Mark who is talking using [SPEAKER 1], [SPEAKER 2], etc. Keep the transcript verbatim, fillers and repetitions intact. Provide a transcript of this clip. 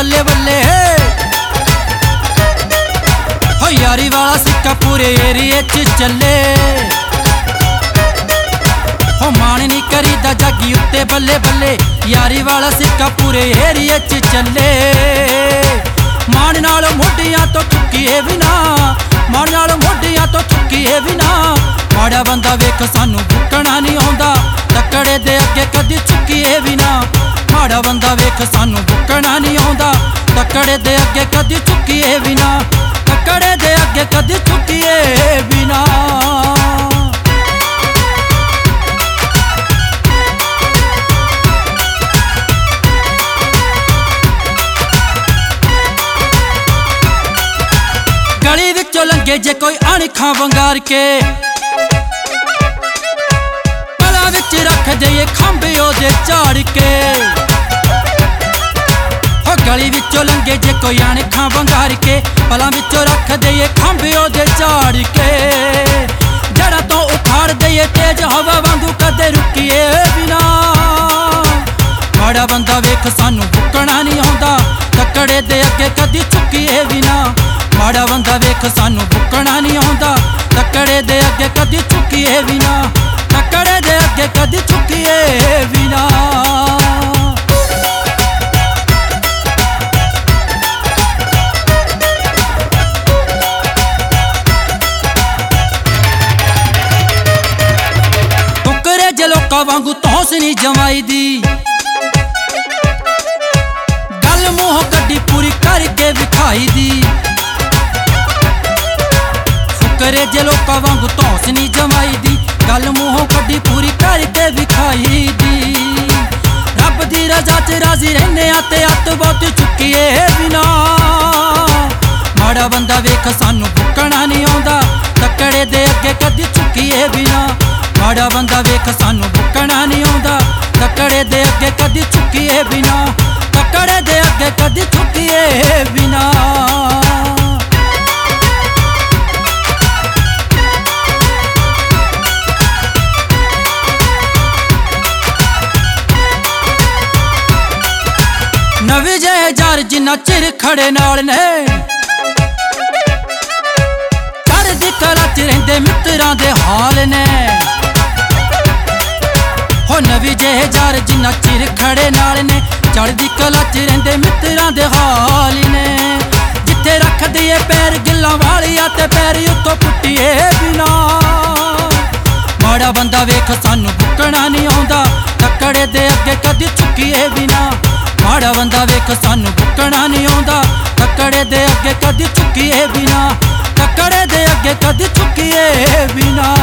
[SPEAKER 1] बल्ले बल्ले। हो यारी वाला सिक्का पूरे एरिए च चले। हो मान नहीं करीदा जागी उत्ते बल्ले बल्ले। यारी वाला सिक्का पूरे एरिए च चले। मान नाल मोढियां तो चुक्कीए बिना, मान नाल मोढियां तो चुक्कीए बिना। माड़ा बंदा वेख सानू बुकना नहीं आउंदा, तकड़े दे अगे कदी चुक्कीए बिना। माड़ा बंदा वेख सानू बुकना नहीं आउंदा, तकड़े दे अगे कदी चुक्कीए बिना। तकड़े दे अगे कदी चुक्कीए बिना। गली विचों लंघे जे कोई अणखा वंगार के, गला विच रख दे खंभ ओदे झाड़ के। हो गली विचों लंघे जे कोई अणखा वंगार के, पलां विचों रख दे खंभ ओदे झाड़ के। जड़ा तो उखाड़ दे तेज हवा वांगू कदे रुकीए बिना। माड़ा बंदा वेख सानू बुकना नहीं आउंदा, तकड़े दे अगे कदी चुक्कीए बिना। माड़ा बंदा वेख सानू बुकना नहीं आउंदा, तकड़े दे अगे कदी चुक्कीए बिना। तकड़े दे अगे कदी चुक्कीए बिना। टुकरे जे लोकां वांगू तौस नहीं जमाई दी, गल मूंह कड्डी पूरी करके विखाई दी। करे जे लोकां वांगू तौस नहीं जमाई दी, गल मूंहों कड्डी पूरी करके विखाई दी। रब दी रजा च राजी रहने ते अत बहुत चुक्कीए बिना। माड़ा बंदा वेख सानू बुकना नहीं आउंदा, तकड़े दे अगे कदी चुक्कीए बिना। माड़ा बंदा वेख सानू बुकना नहीं आउंदा, तकड़े दे अगे कदी चुक्कीए बिना। तकड़े दे अगे कदी चुक्कीए बिना। नवी जय जार जिन्ना चिर खड़े नाल ने, चढ़दी कला च रहिंदे मित्रां दे हाल ने। हो नवी जय जार जिन्ना चिर खड़े नाल ने, चढ़दी कला च रहिंदे मित्रां दे हाल ने। जिथे रख दिए पैर गिल्लां वालिया ते पैर उत्तों पुट्टीए बिना। माड़ा बंदा वेख सानू बुकना नहीं आउंदा, तकड़े दे अगे कदी चुक्कीए बिना। माड़ा बंदा वेख सानू बुकना नहीं आउंदा, तकड़े दे अगे कदी चुक्कीए बिना। तकड़े दे अगे कदी चुक्कीए बिना।